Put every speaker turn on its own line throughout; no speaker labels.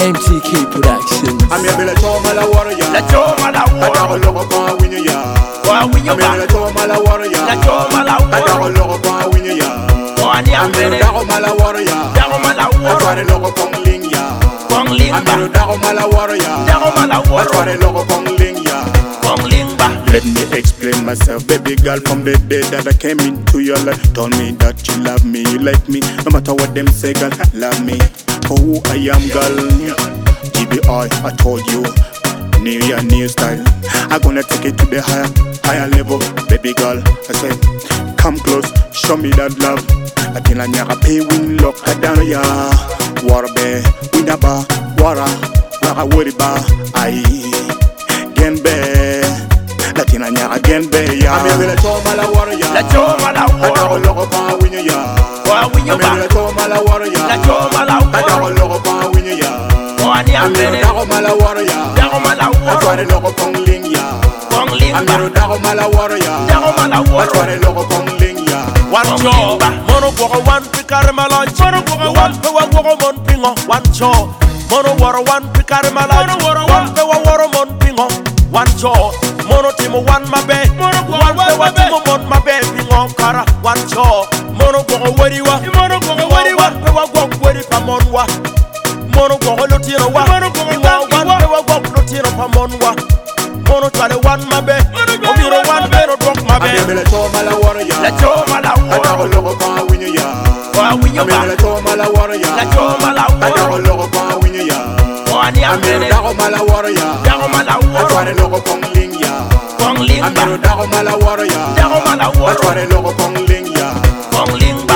MTK Productions.
I'm here to choma la warrior.
La choma la
I got a logo for winning ya. I'm here to choma la warrior.
La choma la
I got a logo for winning ya. I'm here to choma la warrior. I try to logo for ling ya. I'm here to choma la warrior. I try to logo for ling ya. Let me explain myself, baby girl. From the day that I came into your life, told me that you love me, you like me. No matter what them say, girl, love me for who I am, girl. GBI, I told you, new year, new style. I'm gonna take it to the higher level, baby girl. I said, come close, show me that love. I think I never pay win lock down ya. Water bear, winaba, water, waka worry ba, I gen bear. Latina nya again be ya. I'm here to choma la warrior.
La choma la warrior.
I got a logo for winning ya. I'm here to choma la warrior.
La choma la warrior.
I got a logo for winning ya. I'm here to choma la warrior. I try to logo for ling ya. I'm here to choma la warrior. I try to logo for ling ya.
One jaw, mono go one picar malon. Mono go one power mon pingo. One jaw, mono war one picar malon. One power mon pingo. One jaw, mono timo one mabe. One power timo mon mabe pingo kara. One jaw, mono go weriwa. Mono go weriwa. Power go weri pa monwa. Mono go lotiro wa. Mono go one power go lotiro pa monwa. Mono tale one mabe. Omiro one bero drop mabe.
I'm here to choma la warrior.
La choma la
I got a logo for winning ya. I'm here to choma la warrior.
La choma la
I got a logo for winning ya. I'm here to choma la warrior. I try to logo for ling ya. I'm here to choma la warrior. I try to logo for ling ya.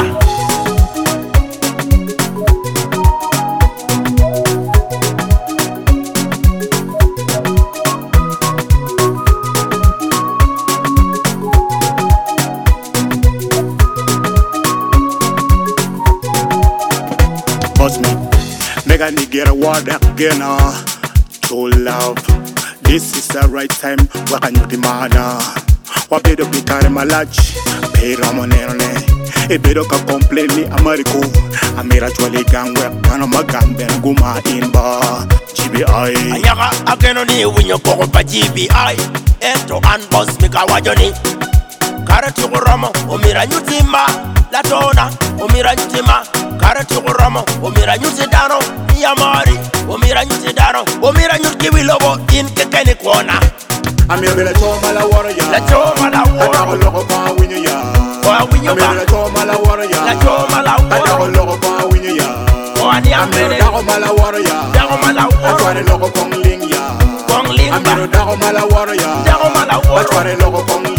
Boss me, make a nigga word again. True love, this is the right time. Waka nyuti mana, wabedo bitare malach, pay ramonerne. Ebedo ka complain me Americo. Amira chwale gangwe, kana magambe nguma inba. GBI.
Ayaga ageno ni winyo koko pa GBI. Ento unboss mika wajoni. Karati kuramo, omira nyutima. Latona, omira nyutima. Karati kuramo, omira nyuti dano. Miyamari, omira nyuti dano. Omira nyuti wilobo in kekeni kona.
I'm here to choma la warrior.
La choma la
I got a
warrior.
logo for winning ya. I'm here to choma la warrior.
La choma la
I got a
warrior.
logo for winning ya. I'm here to choma la warrior. I try to logo for ling ya. I'm here to choma la warrior. I try to logo for